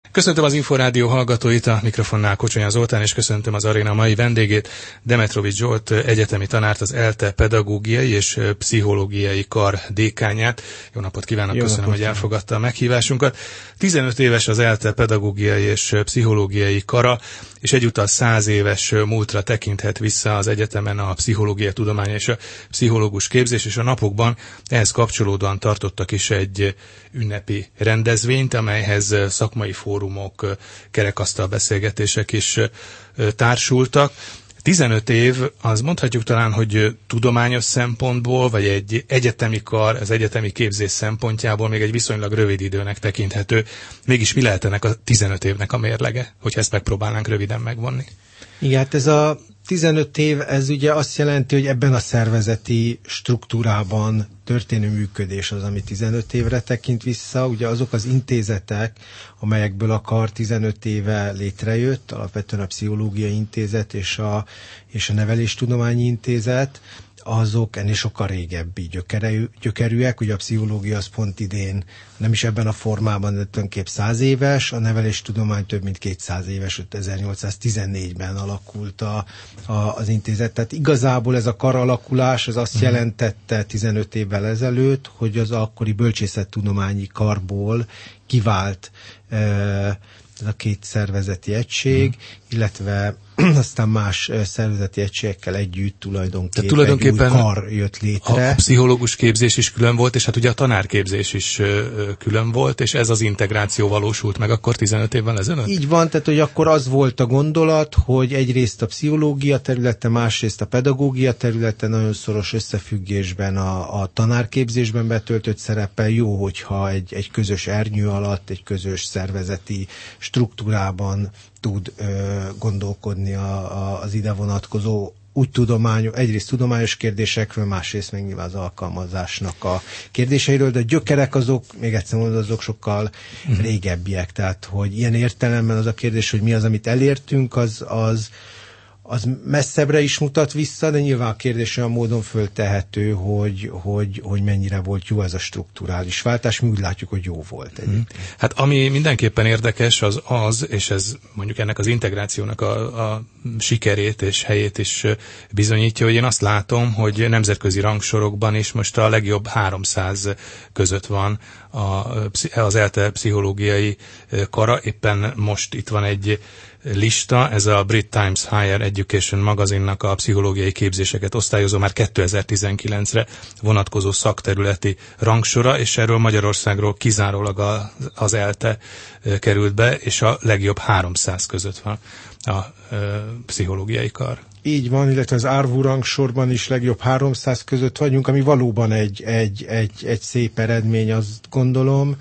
Köszöntöm az Inforádió hallgatóit, a mikrofonnál Kocsonya Zoltán, és köszöntöm az aréna mai vendégét, Demetrovics Zsolt egyetemi tanárt, az ELTE pedagógiai és pszichológiai kar dékánját. Jó napot kívánok, köszönöm, hogy elfogadta a meghívásunkat. 15 éves az ELTE pedagógiai és pszichológiai kara, és egyúttal 100 éves múltra tekinthet vissza az egyetemen a pszichológia tudománya és a pszichológus képzés, és a napokban ehhez kapcsolódóan tartottak is egy ünnepi rendezvényt, amelyhez szakmai fórumok, kerekasztal beszélgetések is társultak. 15 év, az mondhatjuk talán, hogy tudományos szempontból, vagy egy egyetemi kar, az egyetemi képzés szempontjából még egy viszonylag rövid időnek tekinthető. Mégis mi lehet ennek a 15 évnek a mérlege, hogyha ezt megpróbálnánk röviden megvonni? Igen, hát ez a 15 év, ez ugye azt jelenti, hogy ebben a szervezeti struktúrában történő működés az, ami 15 évre tekint vissza. Ugye azok az intézetek, amelyekből a kar 15 éve létrejött, alapvetően a Pszichológiai Intézet és a Neveléstudományi Intézet, azok ennél sokkal régebbi gyökerűek. Ugye a pszichológia az pont idén, nem is ebben a formában, de tulajdonképp 100 éves, a neveléstudomány több mint 200 éves, 1814-ben alakult az intézet. Tehát igazából ez a karalakulás az azt jelentette 15 évvel ezelőtt, hogy az akkori bölcsészettudományi karból kivált ez a két szervezeti egység, illetve aztán más szervezeti egységekkel együtt tulajdonképpen egy új kar jött létre. A pszichológus képzés is külön volt, és hát ugye a tanárképzés is külön volt, és ez az integráció valósult meg akkor 15 évvel ezelőtt? Így van, tehát hogy akkor az volt a gondolat, hogy egyrészt a pszichológia területe, másrészt a pedagógia területe nagyon szoros összefüggésben a tanárképzésben betöltött szereppel jó, hogyha egy közös ernyő alatt, egy közös szervezeti struktúrában tud gondolkodni az ide vonatkozó egyrészt tudományos kérdésekről, másrészt meg nyilván az alkalmazásnak a kérdéseiről, de a gyökerek azok, még egyszer mondom, azok sokkal régebbiek. Tehát, hogy ilyen értelemben az a kérdés, hogy mi az, amit elértünk, az messzebbre is mutat vissza, de nyilván a kérdés olyan módon föltehető, hogy mennyire volt jó ez a strukturális váltás. Mi úgy látjuk, hogy jó volt egyébként. Hát ami mindenképpen érdekes az, és ez mondjuk ennek az integrációnak a sikerét és helyét is bizonyítja, hogy én azt látom, hogy nemzetközi rangsorokban is most a legjobb 300 között van az ELTE pszichológiai kara. Éppen most itt van egy lista, ez a Brit Times Higher Education magazinnak a pszichológiai képzéseket osztályozó már 2019-re vonatkozó szakterületi rangsora, és erről Magyarországról kizárólag az ELTE került be, és a legjobb 300 között van a pszichológiai kar. Így van, illetve az árvú rangsorban is legjobb 300 között vagyunk, ami valóban egy szép eredmény, azt gondolom.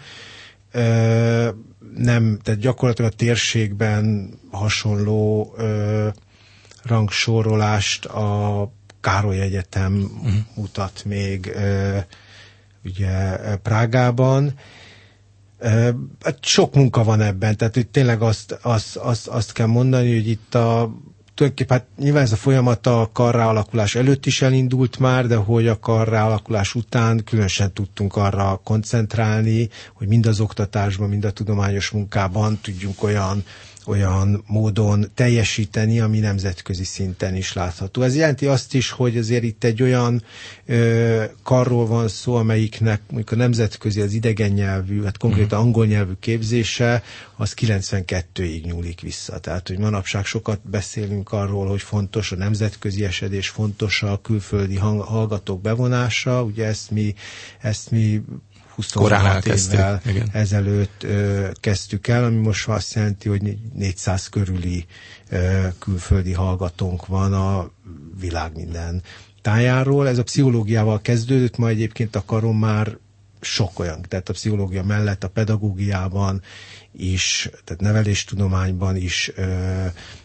Tehát gyakorlatilag a térségben hasonló rangsorolást a Károly Egyetem mutat még ugye Prágában. Hát sok munka van ebben, tehát hogy tényleg azt kell mondani, hogy itt tulajdonképpen hát nyilván ez a folyamat a karráalakulás előtt is elindult már, de hogy a karráalakulás után különösen tudtunk arra koncentrálni, hogy mind az oktatásban, mind a tudományos munkában tudjunk olyan módon teljesíteni, ami nemzetközi szinten is látható. Ez jelenti azt is, hogy azért itt egy olyan karról van szó, amelyiknek mondjuk a nemzetközi, az idegen nyelvű, hát konkrétan angol nyelvű képzése, az 92-ig nyúlik vissza. Tehát, hogy manapság sokat beszélünk arról, hogy fontos a nemzetközi esedés, fontos a külföldi hallgatók bevonása, ugye ezt mi 26 évvel ezelőtt kezdtük el, ami most azt jelenti, hogy 400 körüli külföldi hallgatónk van a világ minden tájáról. Ez a pszichológiával kezdődött, ma egyébként a karon már sok olyan, tehát a pszichológia mellett a pedagógiában is, tehát neveléstudományban is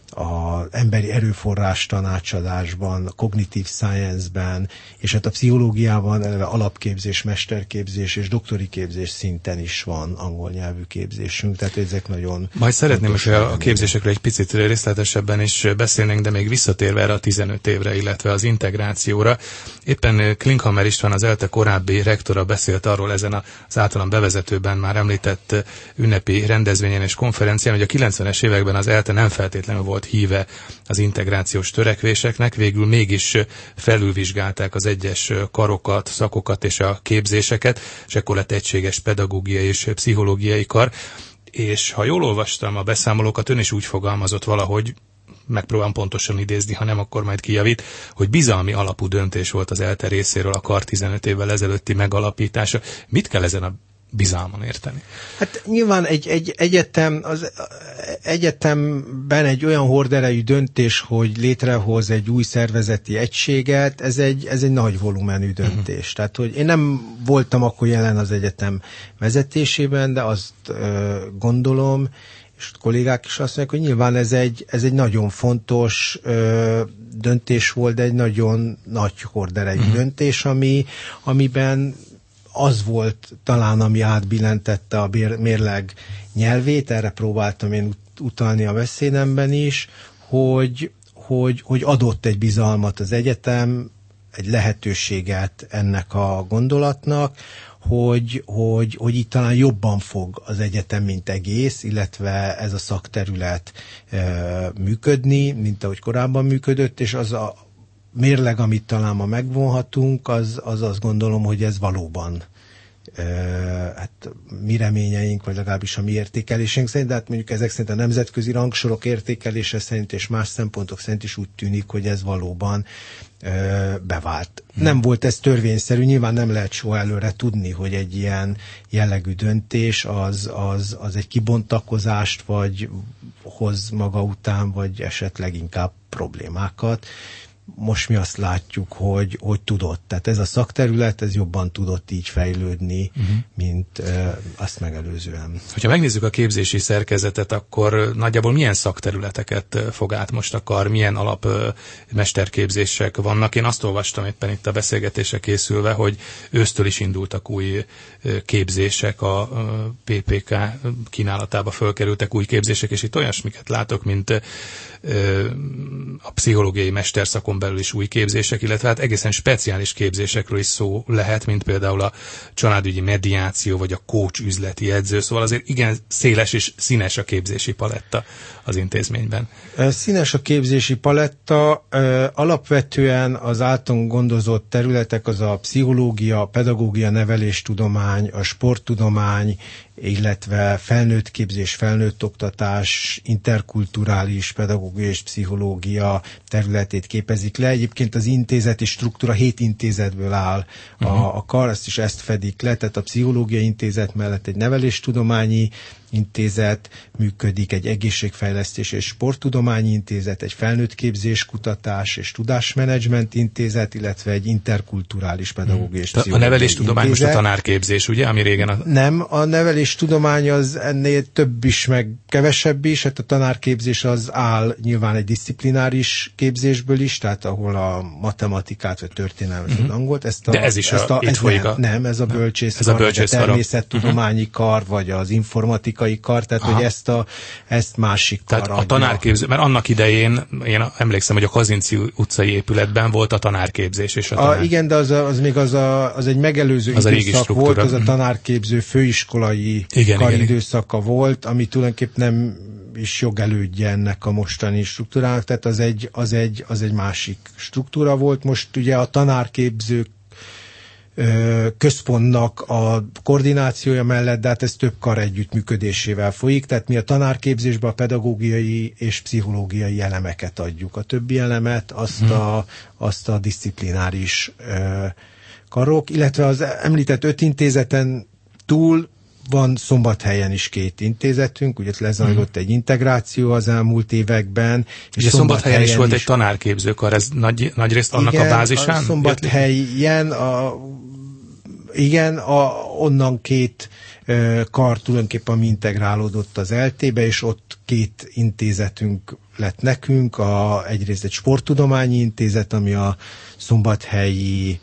az emberi erőforrás tanácsadásban, a cognitive science-ben, és hát a pszichológiában alapképzés, mesterképzés és doktori képzés szinten is van angol nyelvű képzésünk, tehát ezek nagyon... Majd szeretném, hogy a képzésekről egy picit részletesebben is beszélnénk, de még visszatérve erre a 15 évre, illetve az integrációra. Éppen Klinkhammer István, az ELTE korábbi rektora beszélt arról ezen az általam bevezetőben már említett ünnepi rendezvényen és konferencián, hogy a 90-es években az ELTE nem feltétlenül volt híve az integrációs törekvéseknek, végül mégis felülvizsgálták az egyes karokat, szakokat és a képzéseket, és ekkor lett egységes pedagógiai és pszichológiai kar, és ha jól olvastam a beszámolókat, ön is úgy fogalmazott valahogy, megpróbálom pontosan idézni, ha nem, akkor majd kijavít, hogy bizalmi alapú döntés volt az ELTE részéről a kar 15 évvel ezelőtti megalapítása. Mit kell ezen a bizalmon érteni? Hát nyilván egy egyetemben egy olyan horderejű döntés, hogy létrehoz egy új szervezeti egységet, ez egy nagy volumenű döntés. Tehát, hogy én nem voltam akkor jelen az egyetem vezetésében, de azt gondolom, és a kollégák is azt mondják, hogy nyilván ez egy nagyon fontos döntés volt, de egy nagyon nagy horderejű döntés, amiben az volt talán, ami átbillentette a mérleg nyelvét, erre próbáltam én utalni a beszédemben is, hogy adott egy bizalmat az egyetem, egy lehetőséget ennek a gondolatnak, hogy itt talán jobban fog az egyetem, mint egész, illetve ez a szakterület működni, mint ahogy korábban működött, és az a mérleg, amit talán ma megvonhatunk, az azt gondolom, hogy ez valóban hát mi reményeink, vagy legalábbis a mi értékelésünk szerint, de hát mondjuk ezek szerint a nemzetközi rangsorok értékelése szerint és más szempontok szerint is úgy tűnik, hogy ez valóban bevált. Nem volt ez törvényszerű, nyilván nem lehet soha előre tudni, hogy egy ilyen jellegű döntés az egy kibontakozást vagy hoz maga után, vagy esetleg inkább problémákat. Most mi azt látjuk, hogy tudott. Tehát ez a szakterület, ez jobban tudott így fejlődni, mint azt megelőzően. Hogyha megnézzük a képzési szerkezetet, akkor nagyjából milyen szakterületeket fog át most a kar, milyen alapmesterképzések vannak? Én azt olvastam éppen itt a beszélgetésre készülve, hogy ősztől is indultak új képzések, a PPK kínálatába fölkerültek új képzések, és itt olyasmiket látok, mint a pszichológiai mesterszakon belül is új képzések, illetve hát egészen speciális képzésekről is szó lehet, mint például a családügyi mediáció, vagy a coach üzleti edző, szóval azért igen széles és színes a képzési paletta az intézményben. Színes a képzési paletta, alapvetően az általunk gondozott területek az a pszichológia, a pedagógia, neveléstudomány, a sporttudomány, illetve felnőtt képzés, felnőtt oktatás, interkulturális pedagógia és pszichológia területét képezik le. Egyébként az intézeti struktúra 7 intézetből áll a kar, ezt fedik le, tehát a pszichológiai intézet mellett egy neveléstudományi intézet működik, egy egészségfejlesztés és sporttudományi intézet, egy felnőttképzés, kutatás és tudásmenedzsment intézet, illetve egy interkulturális pedagógiai és pszichológiai A neveléstudomány most a tanárképzés, ugye, ami régen Nem, a neveléstudomány az ennél több is, meg kevesebb is, hát a tanárképzés az áll nyilván egy disziplináris képzésből is, tehát ahol a matematikát, vagy történelmet, vagy angolt, de ez is itt folyik nem, ez a bölcsészkar, vagy a természettudományi kar, vagy az informatikai kar, tehát hogy ezt másik kar adja. A tanárképzés, mert annak idején én emlékszem, hogy a Kazinczy utcai épületben volt a tanárképzés. És igen, de az még az egy megelőző időszak volt, az a tanárképző főiskolai karidőszaka volt, ami tulajdonképpen nem is jogelődje ennek a mostani struktúrának, tehát az egy másik struktúra volt. Most ugye a tanárképzők központnak a koordinációja mellett, de hát ez több kar együttműködésével folyik, tehát mi a tanárképzésben a pedagógiai és pszichológiai elemeket adjuk. A többi elemet azt a diszciplináris karok, illetve az említett 5 intézeten túl van Szombathelyen is 2 intézetünk, ugye lezajlott egy integráció az elmúlt években. És Szombathelyen is volt egy tanárképzőkar, ez nagyrészt annak a bázisán? Szombathelyen, onnan 2 kar tulajdonképpen integrálódott az ELTE-be, és ott 2 intézetünk lett nekünk, egyrészt egy sporttudományi intézet, ami a szombathelyi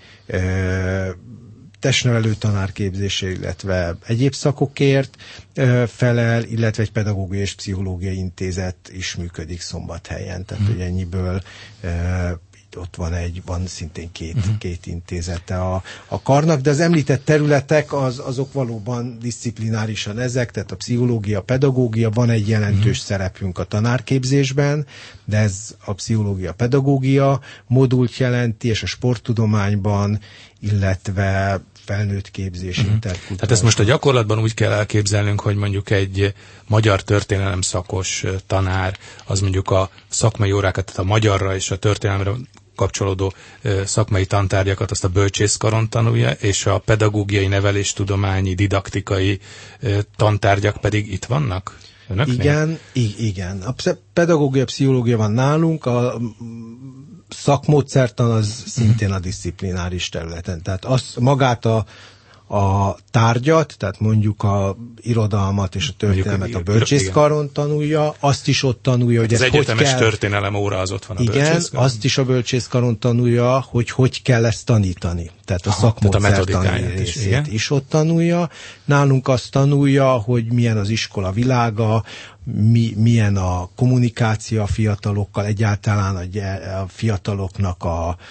testnevelő tanárképzésé, illetve egyéb szakokért felel, illetve egy pedagógiai és pszichológiai intézet is működik Szombathelyen. Tehát, hogy ennyiből ott van szintén két intézete a karnak, de az említett területek azok valóban diszciplinárisan ezek, tehát a pszichológia, a pedagógia, van egy jelentős szerepünk a tanárképzésben, de ez a pszichológia, pedagógia modult jelenti, és a sporttudományban, illetve felnőtt képzés, interkultúrás. Tehát ezt most a gyakorlatban úgy kell elképzelnünk, hogy mondjuk egy magyar történelem szakos tanár, az mondjuk a szakmai órákat, tehát a magyarra és a történelemre kapcsolódó szakmai tantárgyakat azt a bölcsészkaron tanulja, és a pedagógiai, neveléstudományi, didaktikai tantárgyak pedig itt vannak? Önöknél? Igen. A pedagógia, pszichológia van nálunk, a szakmódszertan az szintén a diszciplináris területen. Tehát magát a tárgyat, tehát mondjuk a irodalmat és a történelmet a bölcsészkaron tanulja, azt is ott tanulja, hogy az egyetemes történelem óra az ott van a bölcsészkaron. Igen, azt is a bölcsészkaron tanulja, hogy kell ezt tanítani. Tehát a szakmódszertani részét is ott tanulja. Nálunk azt tanulja, hogy milyen az iskola világa, milyen a kommunikáció a fiatalokkal, egyáltalán a fiataloknak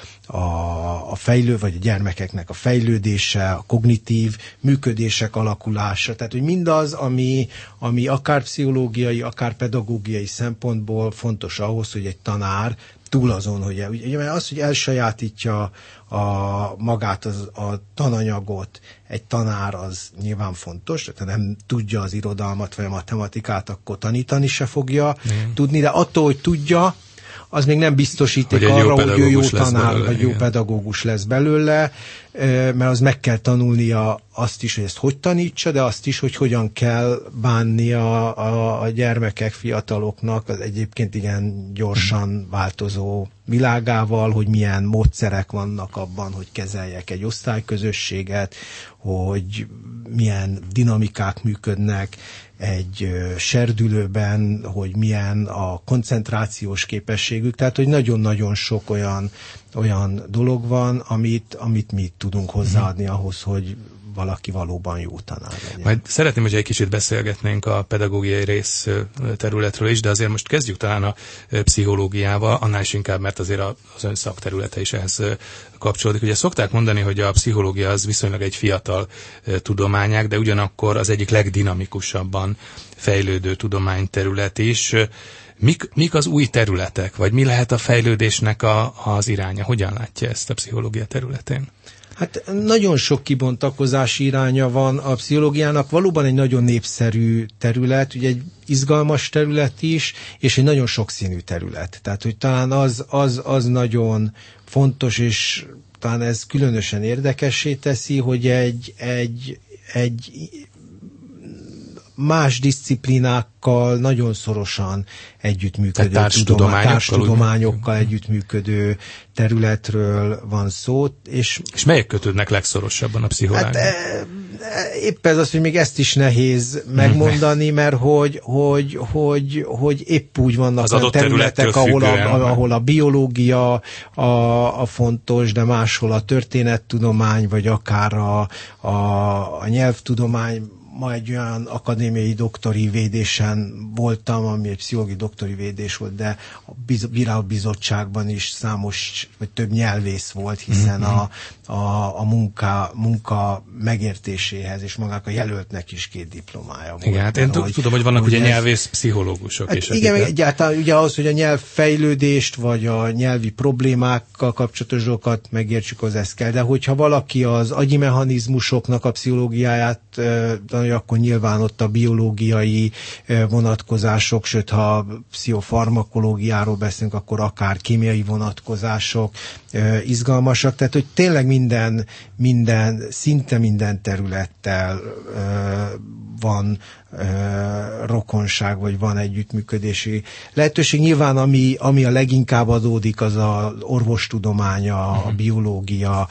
a vagy a gyermekeknek a fejlődése, a kognitív működések alakulása. Tehát, hogy mindaz, ami akár pszichológiai, akár pedagógiai szempontból fontos ahhoz, hogy egy tanár túl azon, hogy ugye az, hogy elsajátítja magát a tananyagot, egy tanár az nyilván fontos, tehát nem tudja az irodalmat vagy a matematikát, akkor tanítani se fogja tudni, de attól, hogy tudja, az még nem biztosíték arra, hogy ő jó tanár, vagy jó pedagógus lesz belőle, mert az meg kell tanulnia azt is, hogy ezt hogy tanítsa, de azt is, hogy hogyan kell bánni a gyermekek, fiataloknak az egyébként igen gyorsan változó világával, hogy milyen módszerek vannak abban, hogy kezeljek egy osztályközösséget, hogy milyen dinamikák működnek egy serdülőben, hogy milyen a koncentrációs képességük, tehát hogy nagyon-nagyon sok olyan dolog van, amit mi tudunk hozzáadni ahhoz, hogy valaki valóban jó tanár legyen. Majd szeretném, hogy egy kicsit beszélgetnénk a pedagógiai rész területről is, de azért most kezdjük talán a pszichológiával, annál is inkább, mert azért az ön szakterülete is ehhez kapcsolódik. Ugye szokták mondani, hogy a pszichológia az viszonylag egy fiatal tudományág, de ugyanakkor az egyik legdinamikusabban fejlődő tudományterület is. Mik az új területek, vagy mi lehet a fejlődésnek az iránya? Hogyan látja ezt a pszichológia területén? Hát nagyon sok kibontakozási iránya van a pszichológiának, valóban egy nagyon népszerű terület, ugye egy izgalmas terület is, és egy nagyon sokszínű terület. Tehát, hogy talán az nagyon fontos, és talán ez különösen érdekessé teszi, hogy egy más diszciplinákkal nagyon szorosan együttműködő, társtudományokkal együttműködő területről van szó. És melyek kötődnek legszorosabban a pszichológiában? Hát, épp ez az, hogy még ezt is nehéz megmondani, mert hogy épp úgy vannak olyan területek, ahol a biológia a fontos, de máshol a történettudomány, vagy akár a nyelvtudomány. Ma egy olyan akadémiai doktori védésen voltam, ami egy pszichológiai doktori védés volt, de a bírálatbizottságban is számos, vagy több nyelvész volt, hiszen a munka megértéséhez, és magának a jelöltnek is 2 diplomája volt. Igen, hát én tudom, hogy vannak ugye nyelvész pszichológusok hát is. Igen, egyáltalán ugye ahhoz, hogy a nyelvfejlődést, vagy a nyelvi problémákkal kapcsolatos dolgokat megértsük, az ezt kell. De hogyha valaki az agyi mechanizmusoknak a pszichológiáját akkor nyilván ott a biológiai vonatkozások, sőt, ha pszichofarmakológiáról beszélünk, akkor akár kémiai vonatkozások izgalmasak. Tehát, hogy tényleg szinte minden területtel van rokonság, vagy van együttműködési lehetőség. Nyilván ami a leginkább adódik, az az orvostudománya, a biológia,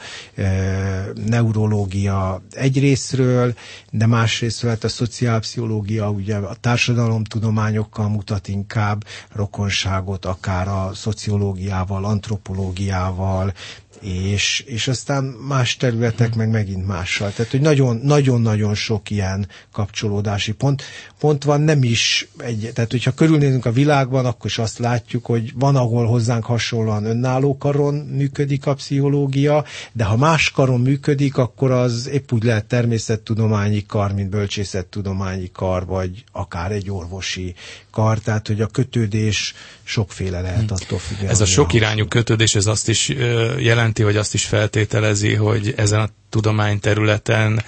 neurológia egyrészről, de másrészről hát a szociálpszichológia, ugye a társadalomtudományokkal mutat inkább rokonságot, akár a szociológiával, antropológiával, és aztán más területek meg megint mással. Tehát, hogy nagyon-nagyon sok ilyen kapcsolódási pont van, nem is tehát, hogyha körülnézünk a világban, akkor is azt látjuk, hogy van, ahol hozzánk hasonlóan önálló karon működik a pszichológia, de ha más karon működik, akkor az épp úgy lehet természettudományi kar, mint bölcsészettudományi kar, vagy akár egy orvosi kar, tehát, hogy a kötődés sokféle lehet attól függően. Ez a sok irányú kötődés, ez azt is jelenti, vagy azt is feltételezi, hogy ezen a tudományterületen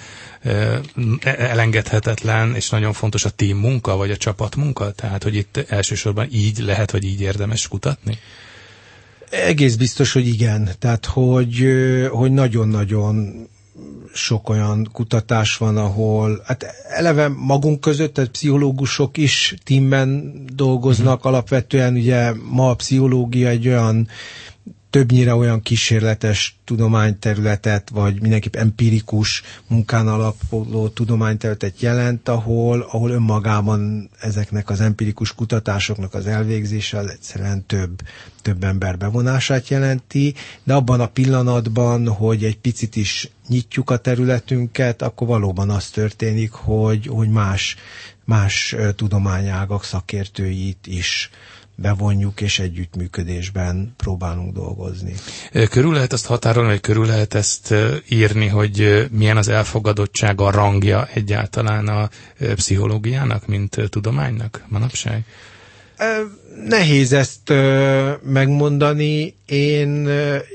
elengedhetetlen, és nagyon fontos a team munka, vagy a csapatmunka? Tehát, hogy itt elsősorban így lehet, vagy így érdemes kutatni? Egész biztos, hogy igen. Tehát, hogy nagyon-nagyon sok olyan kutatás van, ahol hát eleve magunk között, tehát pszichológusok is teamben dolgoznak, alapvetően ugye ma a pszichológia egy olyan többnyire olyan kísérletes tudományterületet, vagy mindenképp empirikus munkán alapuló tudományterületet jelent, ahol önmagában ezeknek az empirikus kutatásoknak az elvégzése az egyszerűen több ember bevonását jelenti, de abban a pillanatban, hogy egy picit is nyitjuk a területünket, akkor valóban az történik, hogy más tudományágak szakértőit is bevonjuk, és együttműködésben próbálunk dolgozni. Körül lehet ezt határolni, vagy körül lehet ezt írni, hogy milyen az elfogadottsága, a rangja egyáltalán a pszichológiának, mint tudománynak manapság? Nehéz ezt megmondani. Én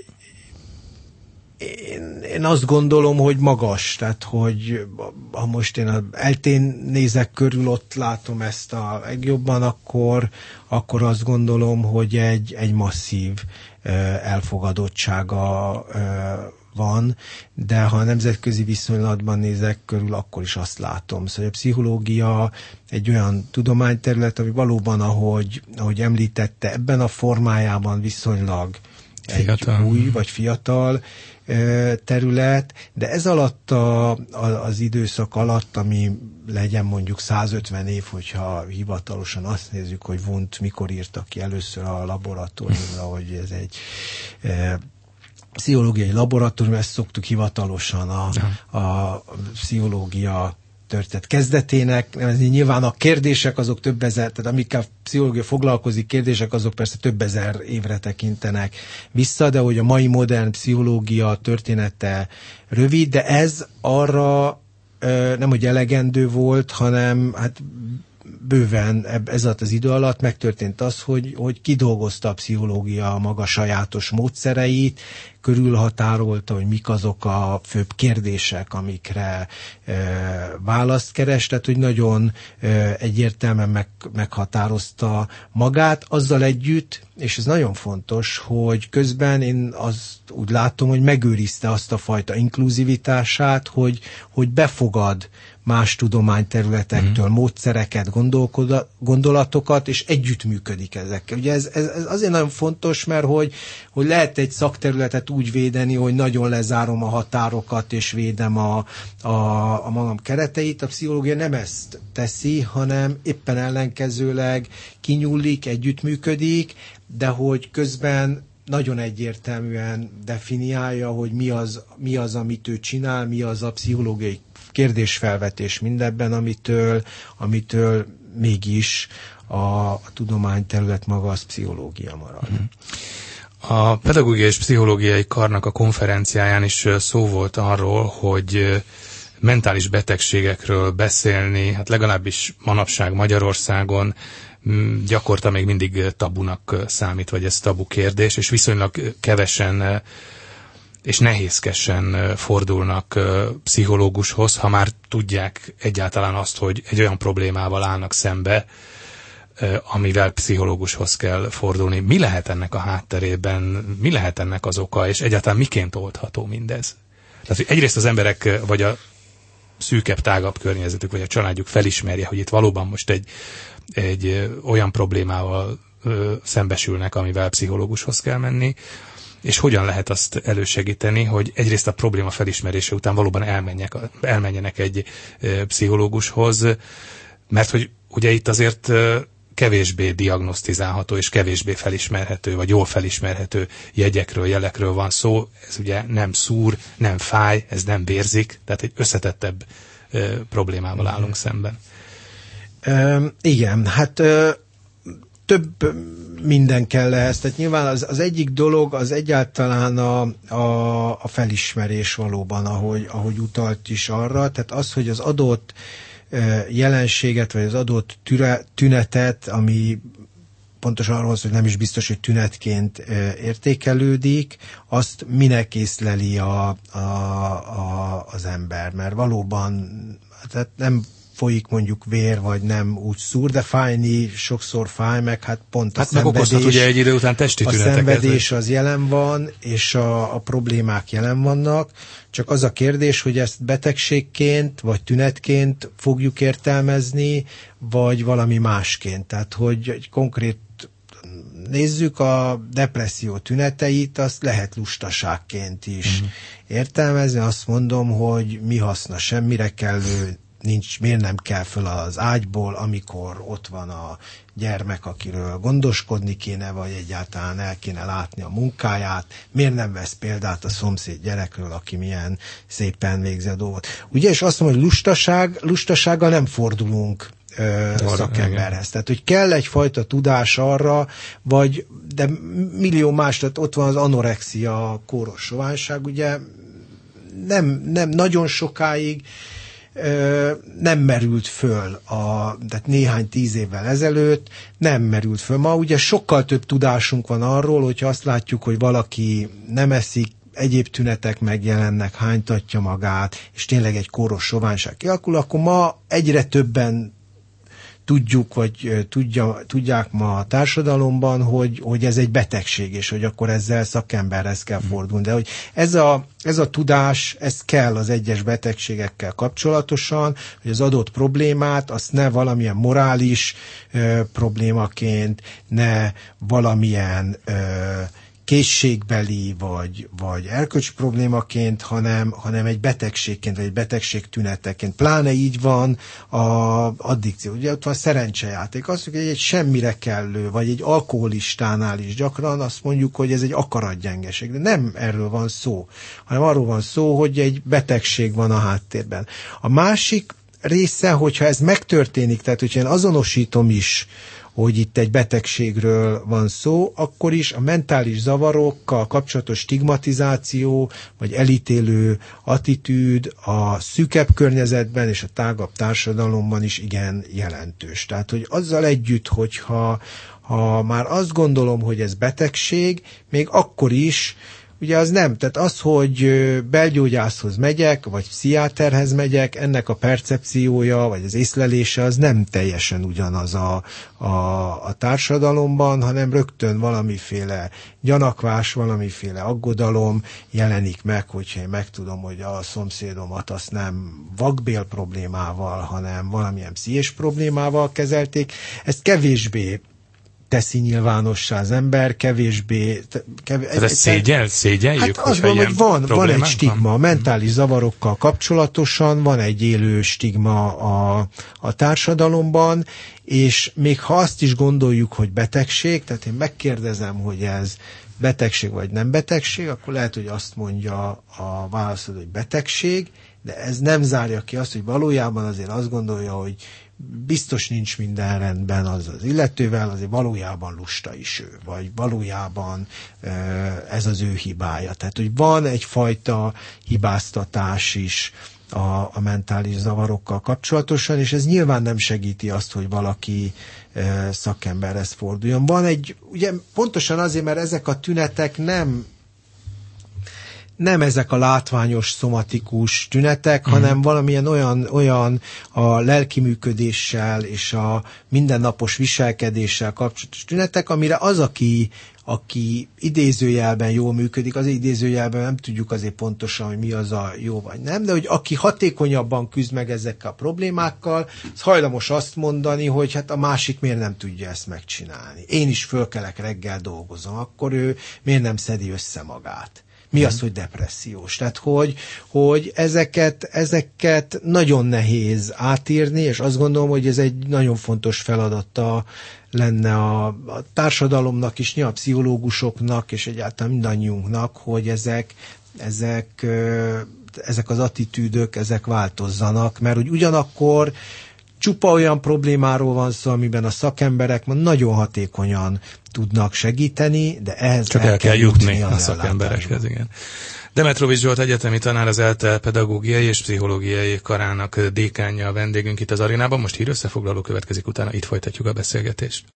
azt gondolom, hogy magas, tehát hogy ha most én eltén nézek körül, ott látom ezt a legjobban, akkor azt gondolom, hogy egy masszív elfogadottsága van, de ha a nemzetközi viszonylatban nézek körül, akkor is azt látom. Szóval a pszichológia egy olyan tudományterület, ami valóban, ahogy említette, ebben a formájában viszonylag fiatal. Egy új vagy fiatal terület, de ez alatt az időszak alatt, ami legyen mondjuk 150 év, hogyha hivatalosan azt nézzük, hogy Wundt mikor írta ki először a laboratóriumra, hogy ez egy pszichológiai laboratórium, ezt szoktuk hivatalosan a pszichológia történet kezdetének nevezni. Nyilván a kérdések azok több ezer, tehát amikkel a pszichológia foglalkozik, kérdések azok persze több ezer évre tekintenek vissza, de hogy a mai modern pszichológia története rövid, de ez arra nem, hogy elegendő volt, hanem hát bőven ez alatt az idő alatt megtörtént az, hogy kidolgozta a pszichológia a maga sajátos módszereit, körülhatárolta, hogy mik azok a főbb kérdések, amikre választ keres, tehát hogy nagyon egyértelműen meghatározta magát, azzal együtt, és ez nagyon fontos, hogy közben én azt úgy látom, hogy megőrizte azt a fajta inkluzivitását, hogy befogad más tudományterületektől módszereket, gondolatokat, és együttműködik ezekkel. Ugye ez azért nagyon fontos, mert hogy lehet egy szakterületet úgy védeni, hogy nagyon lezárom a határokat, és védem a magam kereteit. A pszichológia nem ezt teszi, hanem éppen ellenkezőleg kinyúlik, együttműködik, de hogy közben nagyon egyértelműen definiálja, hogy mi az, amit ő csinál, mi az a pszichológiai kérdésfelvetés mindebben, amitől mégis a tudományterület maga az pszichológia marad. A pedagógiai és pszichológiai karnak a konferenciáján is szó volt arról, hogy mentális betegségekről beszélni, hát legalábbis manapság Magyarországon gyakorta még mindig tabunak számít, vagy ez tabu kérdés, és viszonylag kevesen és nehézkesen fordulnak pszichológushoz, ha már tudják egyáltalán azt, hogy egy olyan problémával állnak szembe, amivel pszichológushoz kell fordulni. Mi lehet ennek a hátterében, mi lehet ennek az oka, és egyáltalán miként oldható mindez? Tehát egyrészt az emberek, vagy szűkebb, tágabb környezetük, vagy a családjuk felismerje, hogy itt valóban most egy olyan problémával szembesülnek, amivel pszichológushoz kell menni, és hogyan lehet azt elősegíteni, hogy egyrészt a probléma felismerése után valóban elmenjenek egy pszichológushoz, mert hogy ugye itt azért kevésbé diagnosztizálható és kevésbé felismerhető, vagy jól felismerhető jegyekről, jelekről van szó. Ez ugye nem szúr, nem fáj, ez nem vérzik, tehát egy összetettebb problémával állunk szemben. Igen, hát több minden kell ehhez. Tehát nyilván az egyik dolog az egyáltalán a felismerés valóban, ahogy utalt is arra. Tehát az, hogy az adott jelenséget, vagy az adott tünetet, ami pontosan arról, hogy nem is biztos, hogy tünetként értékelődik, azt minek észleli az ember. Mert valóban tehát nem folyik mondjuk vér, vagy nem úgy szúr, de fájni sokszor fáj, meg hát pont a szenvedés. Ugye egy idő után testi tüneteket. A szenvedés az jelen van, és a problémák jelen vannak, csak az a kérdés, hogy ezt betegségként, vagy tünetként fogjuk értelmezni, vagy valami másként. Tehát, hogy egy konkrét nézzük a depresszió tüneteit, azt lehet lustaságként is értelmezni. Azt mondom, hogy mi haszna, semmire kellő nincs, miért nem kell föl az ágyból, amikor ott van a gyermek, akiről gondoskodni kéne, vagy egyáltalán el kéne látni a munkáját, miért nem vesz példát a szomszéd gyerekről, aki milyen szépen végzi a dolgot. Ugye, és azt mondom, hogy lustasággal nem fordulunk szakemberhez. Tehát, hogy kell egyfajta tudás arra, vagy, de millió más, tehát ott van az anorexia, a kóros soványság, ugye nem nagyon sokáig nem merült föl, tehát néhány 10 évvel ezelőtt nem merült föl. Ma ugye sokkal több tudásunk van arról, hogyha azt látjuk, hogy valaki nem eszik, egyéb tünetek megjelennek, hánytatja magát, és tényleg egy kóros soványság kialakul, akkor ma egyre többen tudjuk, vagy tudják ma a társadalomban, hogy ez egy betegség, és hogy akkor ezzel szakemberhez kell fordulni. De hogy ez a tudás, ez kell az egyes betegségekkel kapcsolatosan, hogy az adott problémát, azt ne valamilyen morális problémaként, ne valamilyen készségbeli vagy erkölcsi problémaként, hanem egy betegségként, vagy egy betegség tüneteként. Pláne így van az addikció. Ugye ott van a szerencsejáték. Azt mondjuk, hogy egy semmire kellő, vagy egy alkoholistánál is gyakran azt mondjuk, hogy ez egy akaratgyengeség. De nem erről van szó, hanem arról van szó, hogy egy betegség van a háttérben. A másik része, hogyha ez megtörténik, tehát hogyha én azonosítom is, hogy itt egy betegségről van szó, akkor is a mentális zavarokkal kapcsolatos stigmatizáció, vagy elítélő attitűd a szűkebb környezetben és a tágabb társadalomban is igen jelentős. Tehát, hogy azzal együtt, hogyha már azt gondolom, hogy ez betegség, még akkor is, ugye az nem, tehát az, hogy belgyógyászhoz megyek, vagy pszichiáterhez megyek, ennek a percepciója, vagy az észlelése az nem teljesen ugyanaz a társadalomban, hanem rögtön valamiféle gyanakvás, valamiféle aggodalom jelenik meg, hogyha én megtudom, hogy a szomszédomat azt nem vakbél problémával, hanem valamilyen pszichés problémával kezelték. Ezt kevésbé teszi nyilvánossá az ember, kevésbé... Ez szégyeljük? Hát azt mondom, hogy van egy stigma. A mentális zavarokkal kapcsolatosan van egy élő stigma a társadalomban, és még ha azt is gondoljuk, hogy betegség, tehát én megkérdezem, hogy ez betegség vagy nem betegség, akkor lehet, hogy azt mondja a válaszod, hogy betegség, de ez nem zárja ki azt, hogy valójában azért azt gondolja, hogy biztos nincs minden rendben az illetővel, azért valójában lusta is ő, vagy valójában ez az ő hibája. Tehát, hogy van egyfajta hibáztatás is a mentális zavarokkal kapcsolatosan, és ez nyilván nem segíti azt, hogy valaki szakemberhez forduljon. Van egy, ugye pontosan azért, mert ezek a tünetek nem ezek a látványos, szomatikus tünetek, hanem valamilyen olyan a lelki működéssel és a mindennapos viselkedéssel kapcsolatos tünetek, amire az, aki idézőjelben jól működik, az idézőjelben nem tudjuk azért pontosan, hogy mi az a jó vagy nem, de hogy aki hatékonyabban küzd meg ezekkel a problémákkal, az hajlamos azt mondani, hogy hát a másik miért nem tudja ezt megcsinálni. Én is fölkelek reggel dolgozom, akkor ő miért nem szedi össze magát. Mi az, hogy depressziós? Tehát, hogy ezeket nagyon nehéz átírni, és azt gondolom, hogy ez egy nagyon fontos feladata lenne a társadalomnak is, a pszichológusoknak, és egyáltalán mindannyiunknak, hogy ezek az attitűdök, ezek változzanak, mert hogy ugyanakkor csupa olyan problémáról van szó, amiben a szakemberek nagyon hatékonyan tudnak segíteni, de ehhez csak el kell jutni a szakemberekhez, igen. Demetrovics Zsolt egyetemi tanár, az ELTE pedagógiai és pszichológiai karának dékánja a vendégünk itt az arénában. Most hírösszefoglaló következik, utána itt folytatjuk a beszélgetést.